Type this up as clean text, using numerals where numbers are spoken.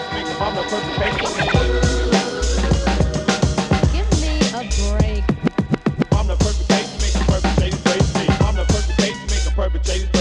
I'm the perfect baby. Give me a break. I'm the perfect baby, make a perfect lady, baby. I'm the perfect baby, make a perfect lady.